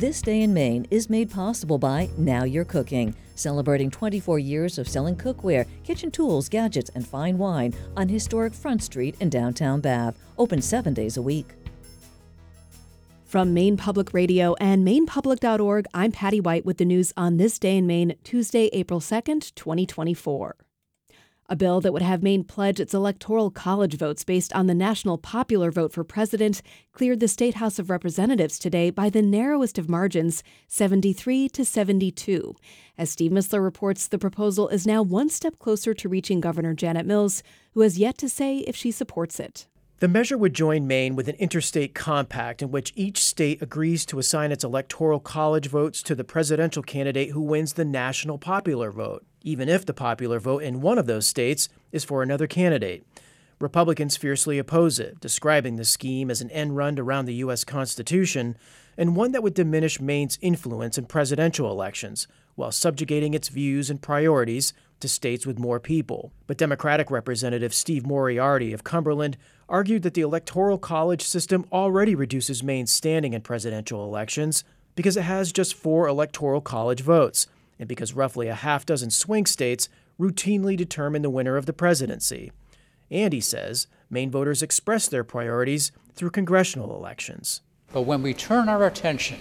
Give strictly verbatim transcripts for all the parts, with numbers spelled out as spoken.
This Day in Maine is made possible by Now You're Cooking, celebrating twenty-four years of selling cookware, kitchen tools, gadgets, and fine wine on historic Front Street in downtown Bath. Open seven days a week. From Maine Public Radio and maine public dot org, I'm Patty White with the news on This Day in Maine, Tuesday, April second, twenty twenty-four. A bill that would have Maine pledge its electoral college votes based on the national popular vote for president cleared the State House of Representatives today by the narrowest of margins, seventy-three to seventy-two. As Steve Missler reports, the proposal is now one step closer to reaching Governor Janet Mills, who has yet to say if she supports it. The measure would join Maine with an interstate compact in which each state agrees to assign its electoral college votes to the presidential candidate who wins the national popular vote, even if the popular vote in one of those states is for another candidate. Republicans fiercely oppose it, describing the scheme as an end run around the U S Constitution and one that would diminish Maine's influence in presidential elections while subjugating its views and priorities to states with more people. But Democratic Representative Steve Moriarty of Cumberland argued that the electoral college system already reduces Maine's standing in presidential elections because it has just four electoral college votes, and because roughly a half dozen swing states routinely determine the winner of the presidency. And he says Maine voters express their priorities through congressional elections. But when we turn our attention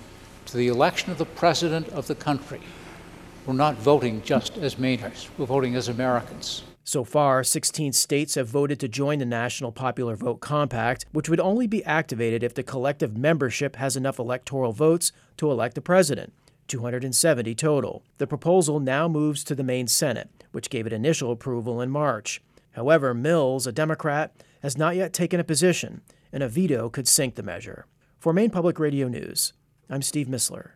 to the election of the president of the country, we're not voting just as Mainers, we're voting as Americans. So far, sixteen states have voted to join the National Popular Vote Compact, which would only be activated if the collective membership has enough electoral votes to elect the president, two hundred seventy total. The proposal now moves to the Maine Senate, which gave it initial approval in March. However, Mills, a Democrat, has not yet taken a position, and a veto could sink the measure. For Maine Public Radio News, I'm Steve Missler.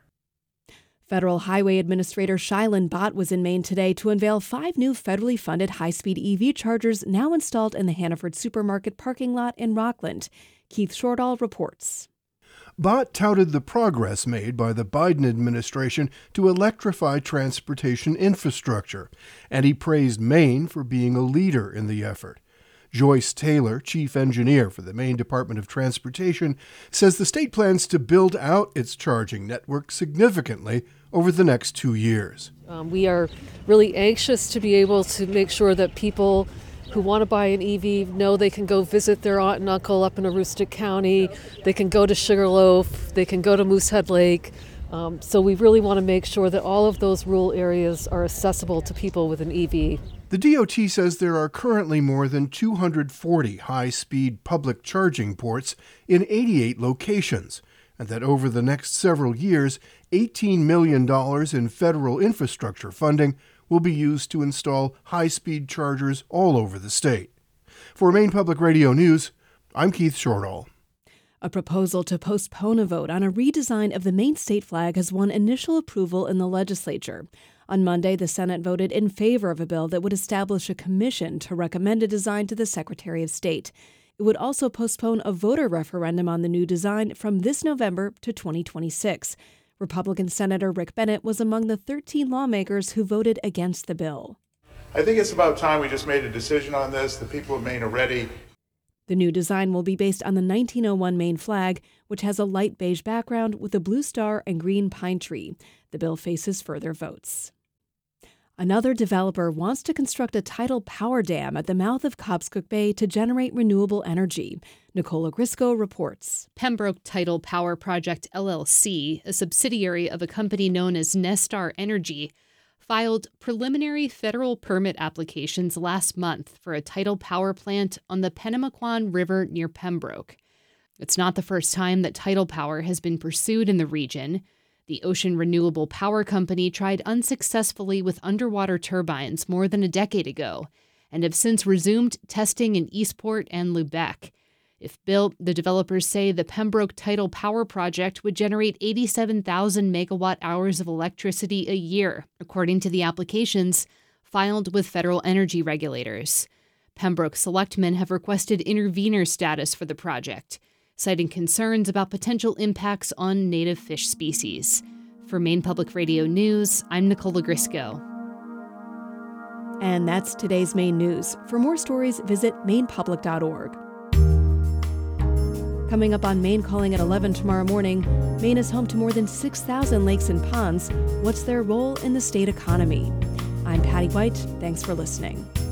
Federal Highway Administrator Shylin Bott was in Maine today to unveil five new federally funded high-speed E V chargers now installed in the Hannaford Supermarket parking lot in Rockland. Keith Shortall reports. Bott touted the progress made by the Biden administration to electrify transportation infrastructure, and he praised Maine for being a leader in the effort. Joyce Taylor, chief engineer for the Maine Department of Transportation, says the state plans to build out its charging network significantly over the next two years. Um, we are really anxious to be able to make sure that people who want to buy an E V know they can go visit their aunt and uncle up in Aroostook County, they can go to Sugarloaf, they can go to Moosehead Lake. Um, so we really want to make sure that all of those rural areas are accessible to people with an E V. The D O T says there are currently more than two hundred forty high-speed public charging ports in eighty-eight locations, and that over the next several years, eighteen million dollars in federal infrastructure funding will be used to install high-speed chargers all over the state. For Maine Public Radio News, I'm Keith Shortall. A proposal to postpone a vote on a redesign of the Maine state flag has won initial approval in the legislature. On Monday, the Senate voted in favor of a bill that would establish a commission to recommend a design to the Secretary of State. It would also postpone a voter referendum on the new design from this November to twenty twenty-six. Republican Senator Rick Bennett was among the thirteen lawmakers who voted against the bill. I think it's about time we just made a decision on this. The people of Maine are ready. The new design will be based on the nineteen oh one Maine flag, which has a light beige background with a blue star and green pine tree. The bill faces further votes. Another developer wants to construct a tidal power dam at the mouth of Cobscook Bay to generate renewable energy. Nicola Grisco reports. Pembroke Tidal Power Project L L C, a subsidiary of a company known as Nestar Energy, filed preliminary federal permit applications last month for a tidal power plant on the Pennamaquan River near Pembroke. It's not the first time that tidal power has been pursued in the region. The Ocean Renewable Power Company tried unsuccessfully with underwater turbines more than a decade ago and have since resumed testing in Eastport and Lubec. If built, the developers say the Pembroke Tidal Power Project would generate eighty-seven thousand megawatt hours of electricity a year, according to the applications filed with federal energy regulators. Pembroke selectmen have requested intervenor status for the project, citing concerns about potential impacts on native fish species. For Maine Public Radio News, I'm Nicola Grisco. And that's today's Maine News. For more stories, visit maine public dot org. Coming up on Maine Calling at eleven tomorrow morning, Maine is home to more than six thousand lakes and ponds. What's their role in the state economy? I'm Patty White. Thanks for listening.